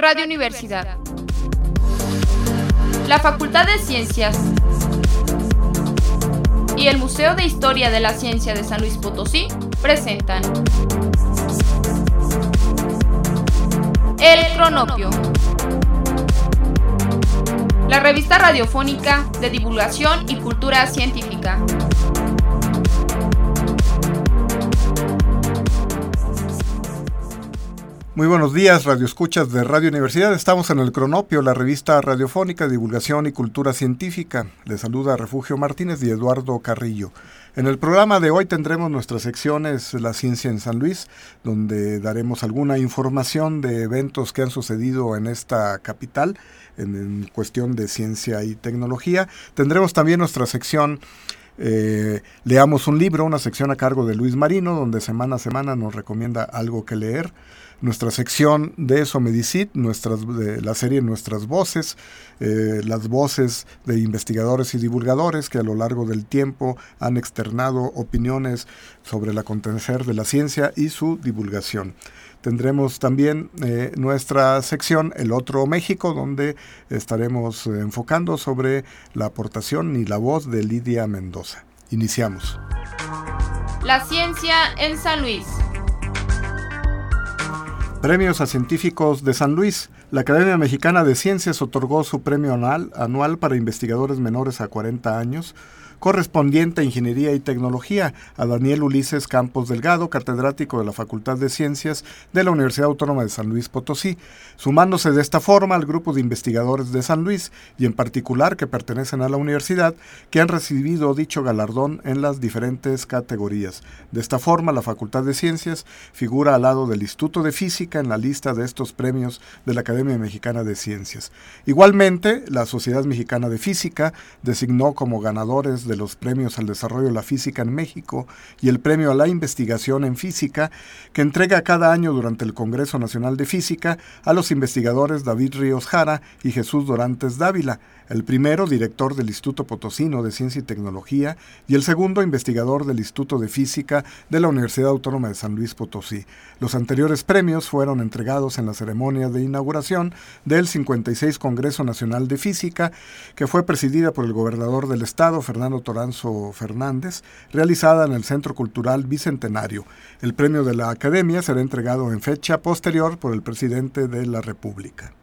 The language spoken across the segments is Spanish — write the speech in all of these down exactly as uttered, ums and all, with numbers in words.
Radio Universidad. La Facultad de Ciencias y el Museo de Historia de la Ciencia de San Luis Potosí presentan El Cronopio, la revista radiofónica de divulgación y cultura científica. Muy buenos días, radioescuchas de Radio Universidad. Estamos en El Cronopio, la revista radiofónica de divulgación y cultura científica. Les saluda Refugio Martínez y Eduardo Carrillo. En el programa de hoy tendremos nuestras secciones La Ciencia en San Luis, donde daremos alguna información de eventos que han sucedido en esta capital en, en cuestión de ciencia y tecnología. Tendremos también nuestra sección Eh, Leamos un libro, una sección a cargo de Luis Marino, donde semana a semana nos recomienda algo que leer. Nuestra sección de Somedicit, nuestras, de la serie Nuestras Voces, eh, las voces de investigadores y divulgadores que a lo largo del tiempo han externado opiniones sobre el acontecer de la ciencia y su divulgación. Tendremos también eh, nuestra sección El Otro México, donde estaremos eh, enfocando sobre la aportación y la voz de Lidia Mendoza. Iniciamos. La Ciencia en San Luis. Premios a científicos de San Luis. La Academia Mexicana de Ciencias otorgó su premio anual, anual para investigadores menores a cuarenta años, correspondiente a Ingeniería y Tecnología, a Daniel Ulises Campos Delgado, catedrático de la Facultad de Ciencias de la Universidad Autónoma de San Luis Potosí, sumándose de esta forma al grupo de investigadores de San Luis, y en particular que pertenecen a la universidad, que han recibido dicho galardón en las diferentes categorías. De esta forma, la Facultad de Ciencias figura al lado del Instituto de Física en la lista de estos premios de la Academia Mexicana de Ciencias. Igualmente, la Sociedad Mexicana de Física designó como ganadores de de los premios al desarrollo de la física en México y el premio a la investigación en física, que entrega cada año durante el Congreso Nacional de Física a los investigadores David Ríos Jara y Jesús Dorantes Dávila, el primero director del Instituto Potosino de Ciencia y Tecnología y el segundo investigador del Instituto de Física de la Universidad Autónoma de San Luis Potosí. Los anteriores premios fueron entregados en la ceremonia de inauguración del cincuenta y seis Congreso Nacional de Física, que fue presidida por el gobernador del estado, Fernando Toranzo Fernández, realizada en el Centro Cultural Bicentenario. El premio de la Academia será entregado en fecha posterior por el presidente de la República.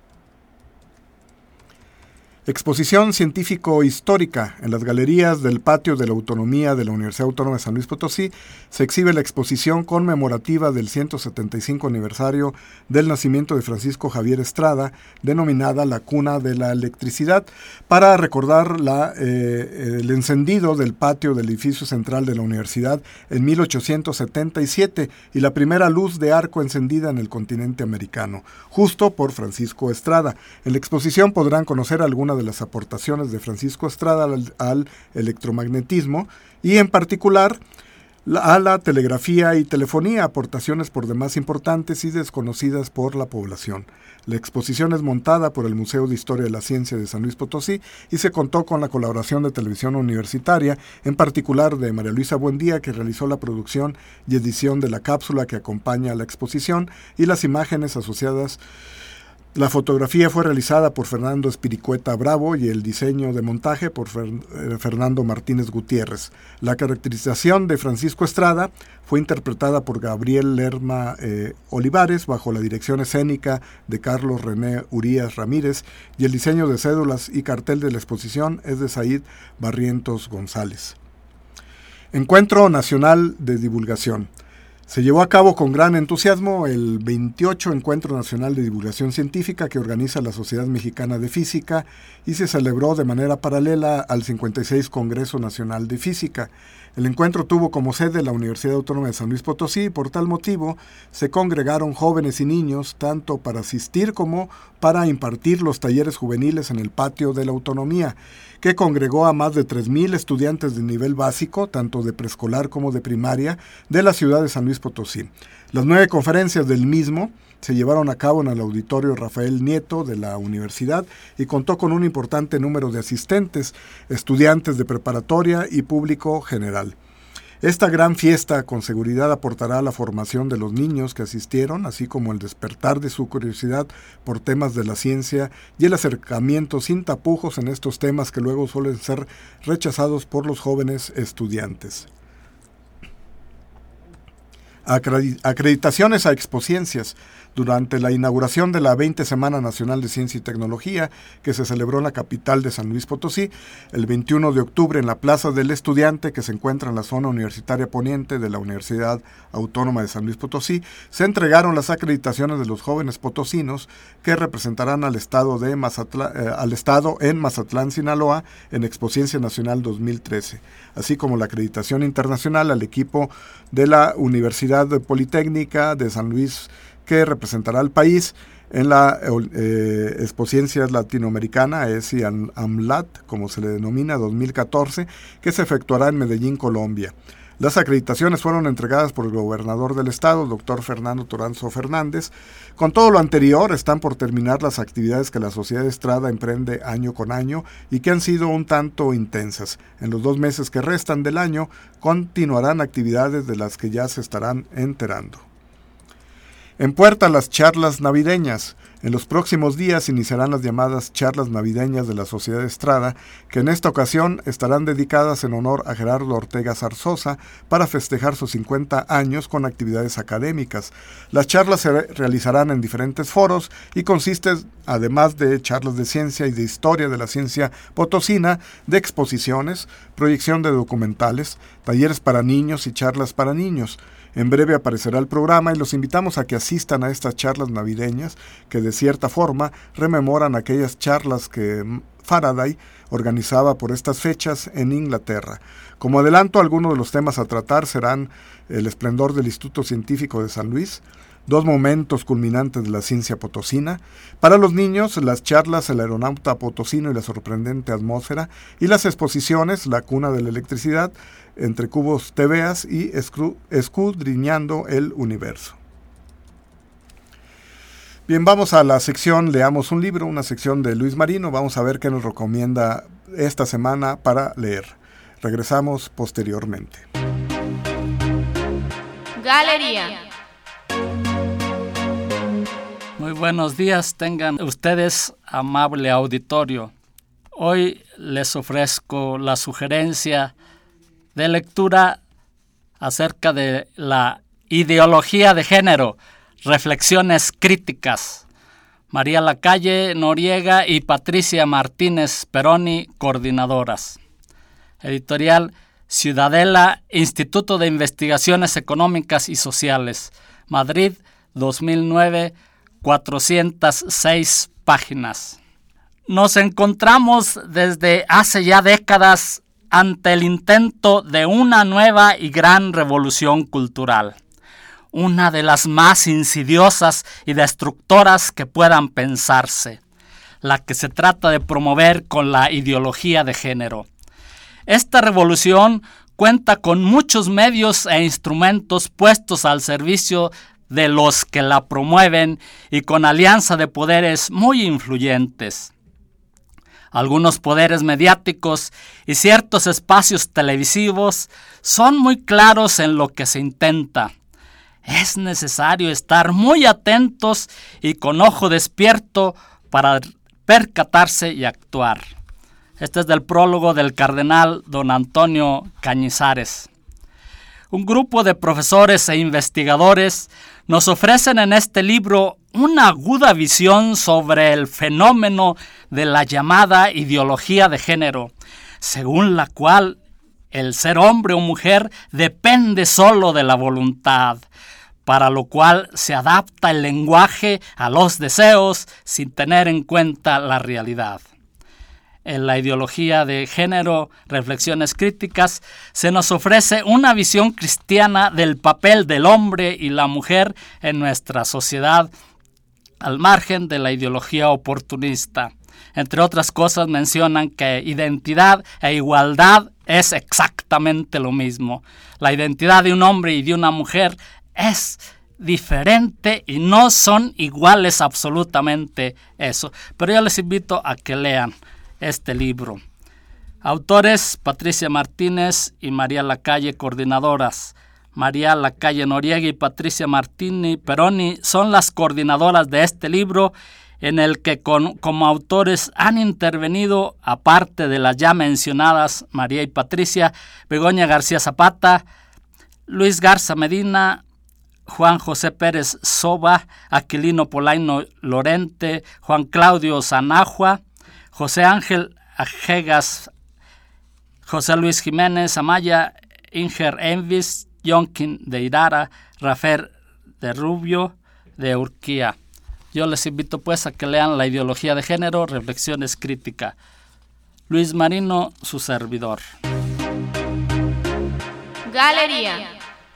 Exposición científico-histórica. En las galerías del Patio de la Autonomía de la Universidad Autónoma de San Luis Potosí se exhibe la exposición conmemorativa del ciento setenta y cinco aniversario del nacimiento de Francisco Javier Estrada, denominada La Cuna de la Electricidad, para recordar la, eh, el encendido del patio del edificio central de la universidad en mil ochocientos setenta y siete y la primera luz de arco encendida en el continente americano, justo por Francisco Estrada. En la exposición podrán conocer algunas de las aportaciones de Francisco Estrada al, al electromagnetismo y en particular la, a la telegrafía y telefonía, aportaciones por demás importantes y desconocidas por la población. La exposición es montada por el Museo de Historia de la Ciencia de San Luis Potosí y se contó con la colaboración de Televisión Universitaria, en particular de María Luisa Buendía, que realizó la producción y edición de la cápsula que acompaña a la exposición y las imágenes asociadas. La fotografía fue realizada por Fernando Espiricueta Bravo y el diseño de montaje por Fer- eh, Fernando Martínez Gutiérrez. La caracterización de Francisco Estrada fue interpretada por Gabriel Lerma eh, Olivares bajo la dirección escénica de Carlos René Urías Ramírez, y el diseño de cédulas y cartel de la exposición es de Said Barrientos González. Encuentro Nacional de Divulgación. Se llevó a cabo con gran entusiasmo el veintiocho Encuentro Nacional de Divulgación Científica que organiza la Sociedad Mexicana de Física y se celebró de manera paralela al cincuenta y seis Congreso Nacional de Física. El encuentro tuvo como sede la Universidad Autónoma de San Luis Potosí y por tal motivo se congregaron jóvenes y niños tanto para asistir como para impartir los talleres juveniles en el Patio de la Autonomía, que congregó a más de tres mil estudiantes de nivel básico, tanto de preescolar como de primaria, de la ciudad de San Luis Potosí. Las nueve conferencias del mismo se llevaron a cabo en el auditorio Rafael Nieto de la universidad y contó con un importante número de asistentes, estudiantes de preparatoria y público general. Esta gran fiesta con seguridad aportará a la formación de los niños que asistieron, así como el despertar de su curiosidad por temas de la ciencia y el acercamiento sin tapujos en estos temas que luego suelen ser rechazados por los jóvenes estudiantes. Acreditaciones a Expociencias. Durante la inauguración de la veinte Semana Nacional de Ciencia y Tecnología, que se celebró en la capital de San Luis Potosí, el veintiuno de octubre en la Plaza del Estudiante, que se encuentra en la zona universitaria poniente de la Universidad Autónoma de San Luis Potosí, se entregaron las acreditaciones de los jóvenes potosinos que representarán al Estado, de Mazatlán, eh, al Estado en Mazatlán, Sinaloa, en Expociencia Nacional dos mil trece, así como la acreditación internacional al equipo de la Universidad Politécnica de San Luis, que representará al país en la eh, Expociencia Latinoamericana, E S I AMLAT, como se le denomina, dos mil catorce, que se efectuará en Medellín, Colombia. Las acreditaciones fueron entregadas por el gobernador del estado, doctor Fernando Toranzo Fernández. Con todo lo anterior, están por terminar las actividades que la Sociedad Estrada emprende año con año y que han sido un tanto intensas. En los dos meses que restan del año, continuarán actividades de las que ya se estarán enterando. En puerta las charlas navideñas. En los próximos días iniciarán las llamadas charlas navideñas de la Sociedad Estrada, que en esta ocasión estarán dedicadas en honor a Gerardo Ortega Zarzosa para festejar sus cincuenta años con actividades académicas. Las charlas se realizarán en diferentes foros y consisten, además de charlas de ciencia y de historia de la ciencia potosina, de exposiciones, proyección de documentales, talleres para niños y charlas para niños. En breve aparecerá el programa y los invitamos a que asistan a estas charlas navideñas que de cierta forma rememoran aquellas charlas que Faraday organizaba por estas fechas en Inglaterra. Como adelanto, algunos de los temas a tratar serán el esplendor del Instituto Científico de San Luis, dos momentos culminantes de la ciencia potosina, para los niños las charlas El aeronauta potosino y la sorprendente atmósfera, y las exposiciones La cuna de la electricidad, Entre cubos tebeas y Escudriñando el universo. Bien, vamos a la sección Leamos un libro, una sección de Luis Marino. Vamos a ver qué nos recomienda esta semana para leer. Regresamos posteriormente. Galería. Muy buenos días tengan ustedes, amable auditorio. Hoy les ofrezco la sugerencia de lectura acerca de la ideología de género, reflexiones críticas. María Lacalle Noriega y Patricia Martínez Peroni, coordinadoras. Editorial Ciudadela, Instituto de Investigaciones Económicas y Sociales, Madrid, dos mil nueve, cuatrocientas seis páginas. Nos encontramos desde hace ya décadas ante el intento de una nueva y gran revolución cultural, una de las más insidiosas y destructoras que puedan pensarse, la que se trata de promover con la ideología de género. Esta revolución cuenta con muchos medios e instrumentos puestos al servicio de los que la promueven y con alianza de poderes muy influyentes. Algunos poderes mediáticos y ciertos espacios televisivos son muy claros en lo que se intenta. Es necesario estar muy atentos y con ojo despierto para percatarse y actuar. Este es del prólogo del cardenal don Antonio Cañizares. Un grupo de profesores e investigadores nos ofrecen en este libro una aguda visión sobre el fenómeno de la llamada ideología de género, según la cual el ser hombre o mujer depende solo de la voluntad, para lo cual se adapta el lenguaje a los deseos sin tener en cuenta la realidad. En la ideología de género, reflexiones críticas, se nos ofrece una visión cristiana del papel del hombre y la mujer en nuestra sociedad, al margen de la ideología oportunista. Entre otras cosas, mencionan que identidad e igualdad es exactamente lo mismo. La identidad de un hombre y de una mujer es diferente y no son iguales absolutamente eso. Pero yo les invito a que lean este libro. Autores: Patricia Martínez y María Lacalle, coordinadoras. María Lacalle Noriega y Patricia Martínez Peroni son las coordinadoras de este libro, en el que con, como autores han intervenido, aparte de las ya mencionadas María y Patricia, Begoña García Zapata, Luis Garza Medina, Juan José Pérez Soba, Aquilino Polaino Lorente, Juan Claudio Zanajua, José Ángel Ajegas, José Luis Jiménez Amaya, Inger Envis, Yonkin de Irara, Rafael de Rubio de Urquía. Yo les invito pues a que lean La ideología de género, reflexiones críticas. Luis Marino, su servidor. Galería.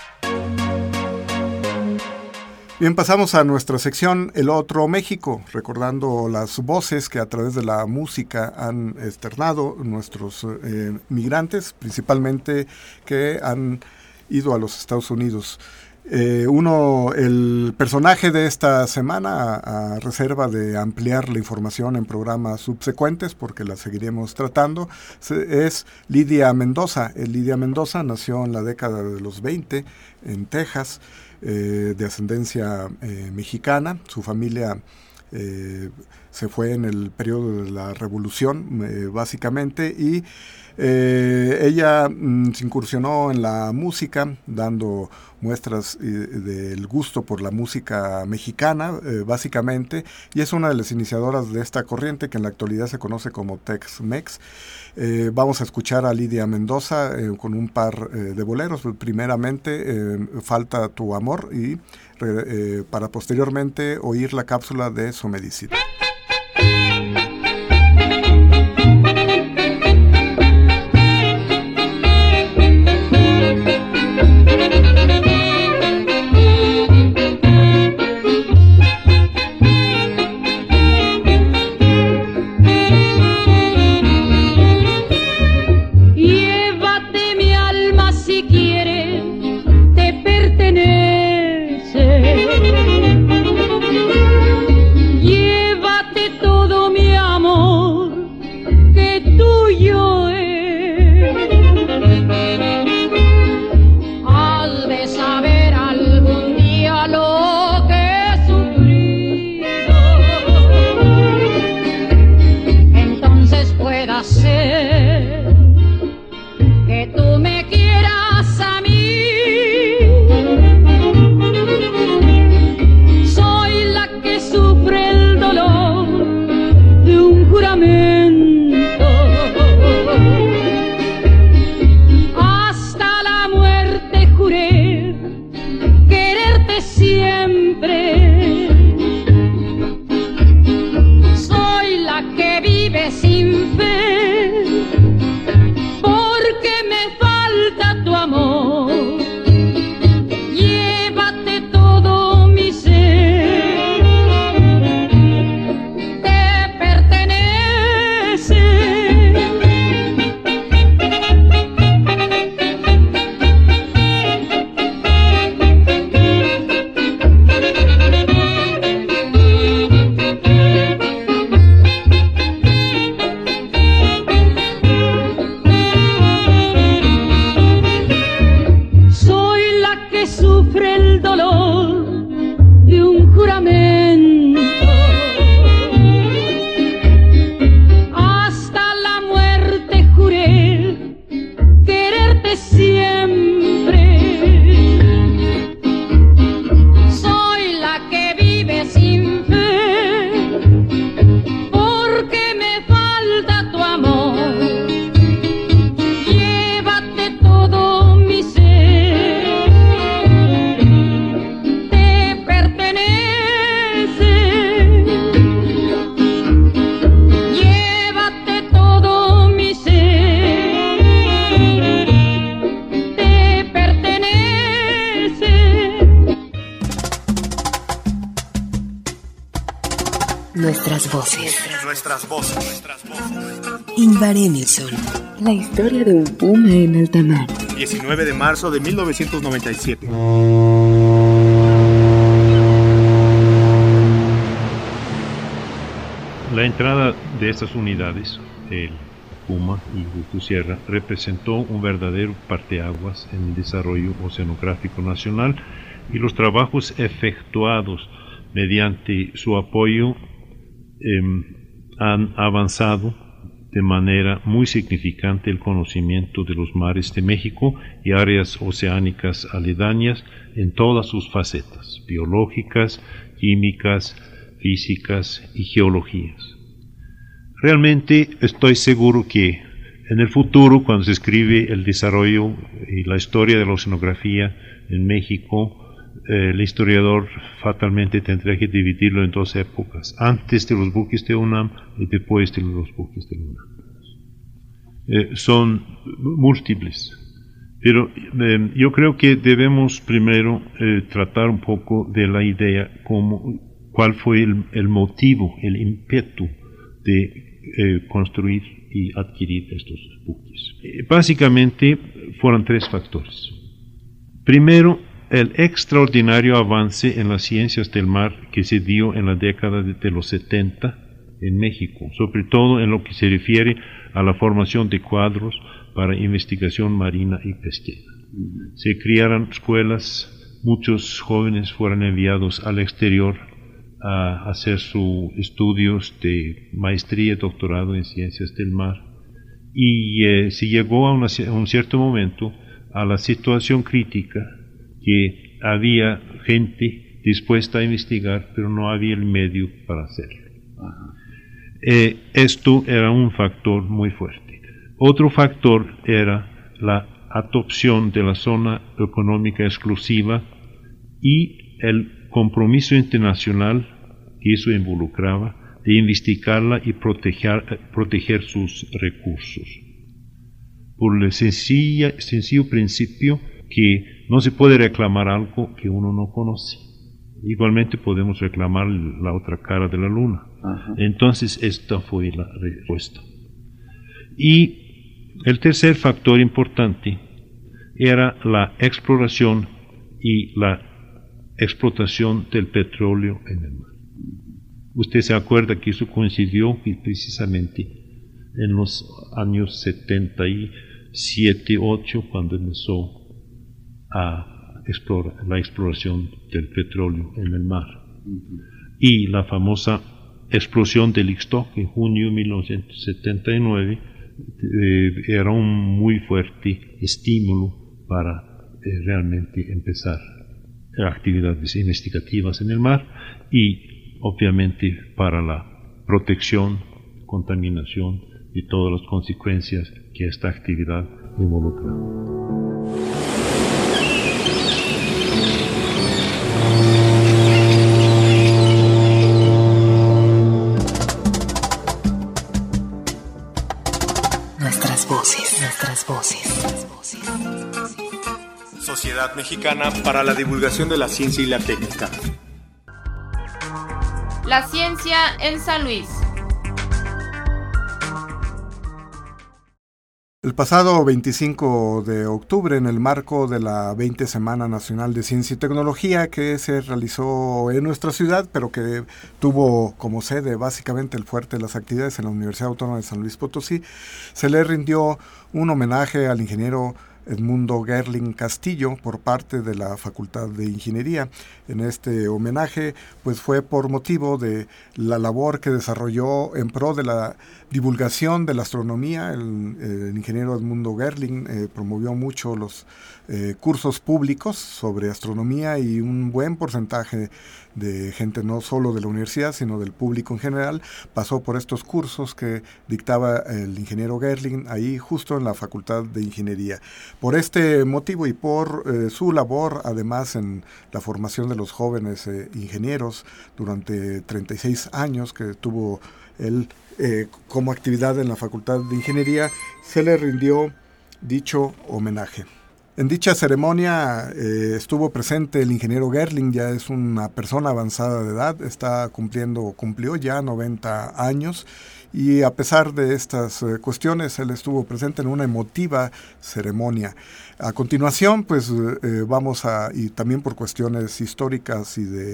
Bien, pasamos a nuestra sección El Otro México, recordando las voces que a través de la música han externado nuestros eh, migrantes, principalmente que han ido a los Estados Unidos. Eh, uno, el personaje de esta semana, a, a reserva de ampliar la información en programas subsecuentes, porque la seguiremos tratando, se, es Lidia Mendoza. El Lidia Mendoza nació en la década de los veinte en Texas, eh, de ascendencia eh, mexicana. Su familia eh, se fue en el periodo de la Revolución, eh, básicamente, y Eh, ella mm, se incursionó en la música, dando muestras eh, del gusto por la música mexicana, eh, básicamente, y es una de las iniciadoras de esta corriente que en la actualidad se conoce como Tex-Mex. Eh, vamos a escuchar a Lidia Mendoza eh, con un par eh, de boleros. Primeramente, eh, Falta tu amor, y eh, para posteriormente oír la cápsula de Somedicid. Nuestras voces. Nuestras voces. Ingvar Emilsson. La historia de un puma en alta mar. diecinueve de marzo de mil novecientos noventa y siete. La entrada de estas unidades, el Puma y de tu Sierra representó un verdadero parteaguas en el desarrollo oceanográfico nacional, y los trabajos efectuados mediante su apoyo eh, han avanzado de manera muy significante el conocimiento de los mares de México y áreas oceánicas aledañas en todas sus facetas, biológicas, químicas, físicas y geologías. Realmente estoy seguro que en el futuro, cuando se escribe el desarrollo y la historia de la oceanografía en México, eh, el historiador fatalmente tendrá que dividirlo en dos épocas, antes de los buques de UNAM y después de los buques de UNAM. Eh, son múltiples, pero eh, yo creo que debemos primero eh, tratar un poco de la idea, como, cuál fue el, el motivo, el ímpetu de eh, construir y adquirir estos buques. Eh, básicamente fueron tres factores. Primero, el extraordinario avance en las ciencias del mar que se dio en la década de, de los setenta en México, sobre todo en lo que se refiere a la formación de cuadros para investigación marina y pesquera. Se crearon escuelas, muchos jóvenes fueron enviados al exterior a hacer sus estudios de maestría y doctorado en ciencias del mar, y eh, se llegó a, una, a un cierto momento a la situación crítica que había gente dispuesta a investigar, pero no había el medio para hacerlo. Eh, esto era un factor muy fuerte. Otro factor era la adopción de la zona económica exclusiva y el compromiso internacional que eso involucraba de investigarla y proteger, proteger sus recursos. Por el sencilla, sencillo principio que no se puede reclamar algo que uno no conoce. Igualmente podemos reclamar la otra cara de la luna. Ajá. Entonces esta fue la respuesta. Y el tercer factor importante era la exploración y la explotación del petróleo en el mar. Usted se acuerda que eso coincidió precisamente en los años setenta y siete, ocho, cuando empezó a explorar, la exploración del petróleo en el mar. Uh-huh. Y la famosa explosión del Ixtoc en junio de mil novecientos setenta y nueve eh, era un muy fuerte estímulo para eh, realmente empezar actividades investigativas en el mar y obviamente para la protección, contaminación y todas las consecuencias que esta actividad involucra. Nuestras voces, nuestras voces. Sociedad Mexicana para la Divulgación de la Ciencia y la Técnica. La ciencia en San Luis. El pasado veinticinco de octubre, en el marco de la veinte Semana Nacional de Ciencia y Tecnología que se realizó en nuestra ciudad, pero que tuvo como sede básicamente el fuerte de las actividades en la Universidad Autónoma de San Luis Potosí, se le rindió un homenaje al ingeniero Edmundo Gerling Castillo por parte de la Facultad de Ingeniería. En este homenaje pues fue por motivo de la labor que desarrolló en pro de la divulgación de la astronomía. El, el ingeniero Edmundo Gerling eh, promovió mucho los eh, cursos públicos sobre astronomía, y un buen porcentaje de gente, no solo de la universidad, sino del público en general, pasó por estos cursos que dictaba el ingeniero Gerling ahí justo en la Facultad de Ingeniería. Por este motivo y por eh, su labor, además, en la formación de los jóvenes eh, ingenieros durante treinta y seis años que tuvo él eh, como actividad en la Facultad de Ingeniería, se le rindió dicho homenaje. En dicha ceremonia eh, estuvo presente el ingeniero Gerling. Ya es una persona avanzada de edad, está cumpliendo, cumplió ya noventa años, y a pesar de estas eh, cuestiones, él estuvo presente en una emotiva ceremonia. A continuación, pues eh, vamos a, y también por cuestiones históricas y de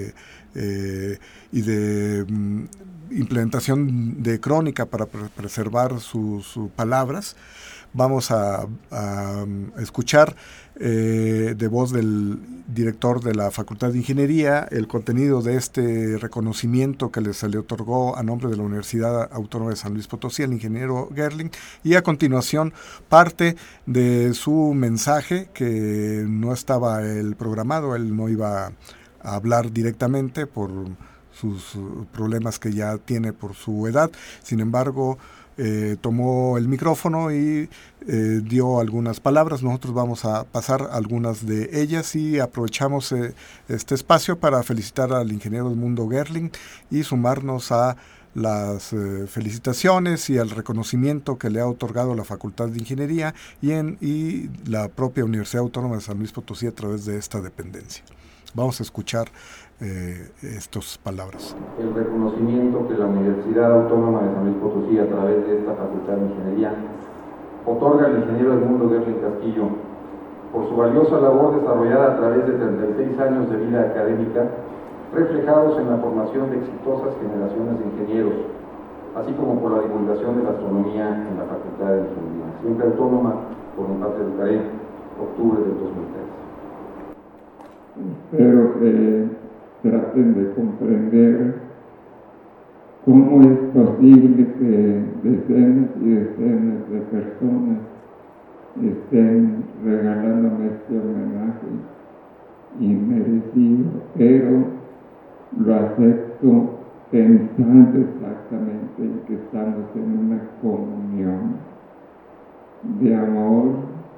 eh, y de mm, implementación de crónica para pre- preservar sus su palabras. Vamos a, a escuchar eh, de voz del director de la Facultad de Ingeniería el contenido de este reconocimiento que se le otorgó a nombre de la Universidad Autónoma de San Luis Potosí, el ingeniero Gerling, y a continuación parte de su mensaje, que no estaba el programado, él no iba a hablar directamente por sus problemas que ya tiene por su edad. Sin embargo, Eh, tomó el micrófono y eh, dio algunas palabras. Nosotros vamos a pasar algunas de ellas y aprovechamos eh, este espacio para felicitar al ingeniero Edmundo Gerling y sumarnos a las eh, felicitaciones y al reconocimiento que le ha otorgado la Facultad de Ingeniería y, en, y la propia Universidad Autónoma de San Luis Potosí a través de esta dependencia. Vamos a escuchar Eh, estas palabras. El reconocimiento que la Universidad Autónoma de San Luis Potosí, a través de esta Facultad de Ingeniería, otorga al ingeniero Edmundo Gerling Castillo por su valiosa labor desarrollada a través de treinta y seis años de vida académica, reflejados en la formación de exitosas generaciones de ingenieros, así como por la divulgación de la astronomía en la Facultad de Ingeniería, siempre autónoma por un parte educaré, octubre del dos mil tres. Espero que traten de comprender cómo es posible que decenas y decenas de personas estén regalándome este homenaje inmerecido, pero lo acepto pensando exactamente en que estamos en una comunión de amor,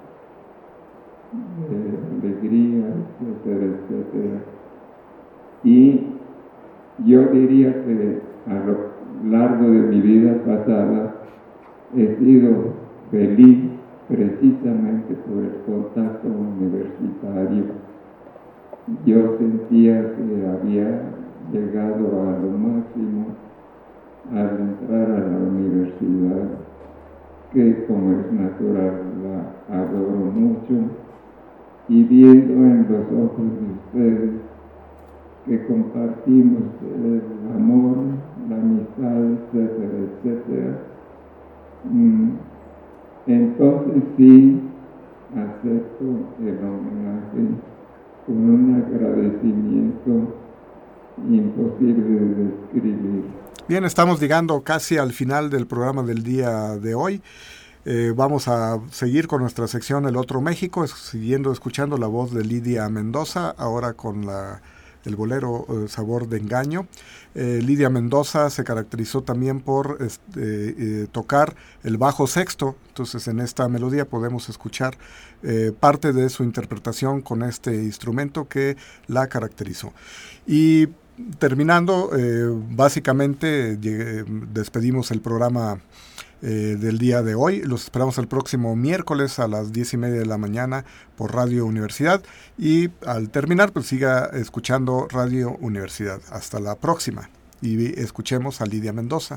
de alegría, etcétera, etcétera. Y yo diría que a lo largo de mi vida pasada he sido feliz precisamente por el contacto universitario. Yo sentía que había llegado a lo máximo al entrar a la universidad, que como es natural la adoro mucho, y viendo en los ojos de ustedes que compartimos el amor, la amistad, etcétera, etcétera, entonces sí acepto el homenaje con un agradecimiento imposible de describir. Bien, estamos llegando casi al final del programa del día de hoy. Eh, vamos a seguir con nuestra sección El Otro México, siguiendo escuchando la voz de Lidia Mendoza, ahora con la, el bolero eh, Sabor de Engaño. Eh, Lidia Mendoza se caracterizó también por este, eh, tocar el bajo sexto, entonces en esta melodía podemos escuchar eh, parte de su interpretación con este instrumento que la caracterizó. Y terminando, eh, básicamente llegué, despedimos el programa Eh, del día de hoy. Los esperamos el próximo miércoles a las diez y media de la mañana por Radio Universidad, y al terminar pues siga escuchando Radio Universidad. Hasta la próxima y escuchemos a Lidia Mendoza.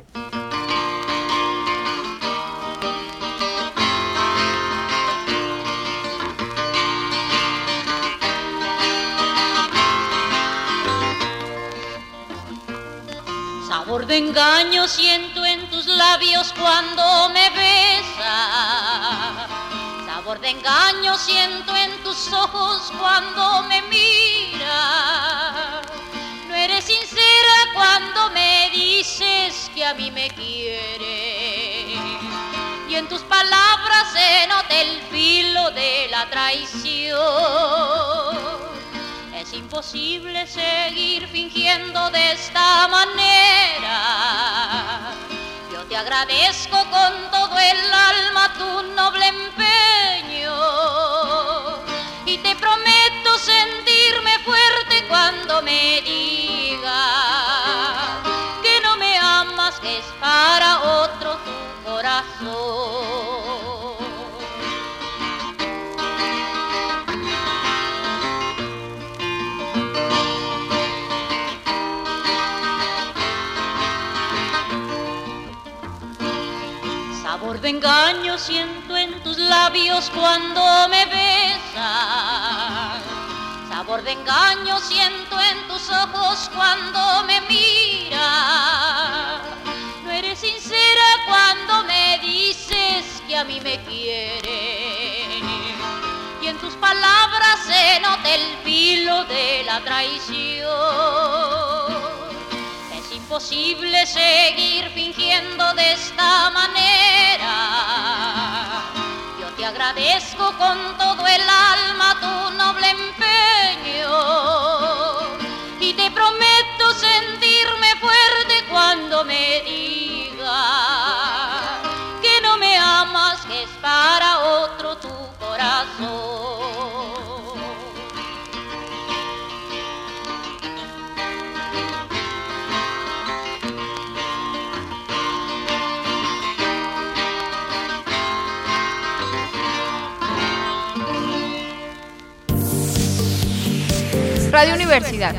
Sabor de engaño siento en tus labios cuando me besas. Sabor de engaño siento en tus ojos cuando me miras. No eres sincera cuando me dices que a mí me quieres. Y en tus palabras se nota el filo de la traición. Es imposible seguir fingiendo de esta manera. Yo te agradezco con todo el alma tu noble empeño y te prometo sentirme fuerte cuando me digas que no me amas, que es para otro tu corazón. Sabor de engaño siento en tus labios cuando me besas. Sabor de engaño siento en tus ojos cuando me miras. No eres sincera cuando me dices que a mí me quieres. Y en tus palabras se nota el filo de la traición. Es imposible seguir fingiendo de esta manera. Yo te agradezco con todo el alma tu noble empeño y te prometo sentirme fuerte cuando me digas que no me amas, que es para otro tu corazón. Radio Universidad,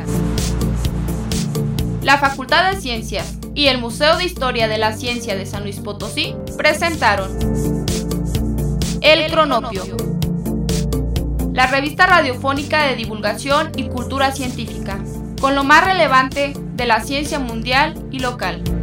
la Facultad de Ciencias y el Museo de Historia de la Ciencia de San Luis Potosí presentaron El Cronopio, la revista radiofónica de divulgación y cultura científica, con lo más relevante de la ciencia mundial y local.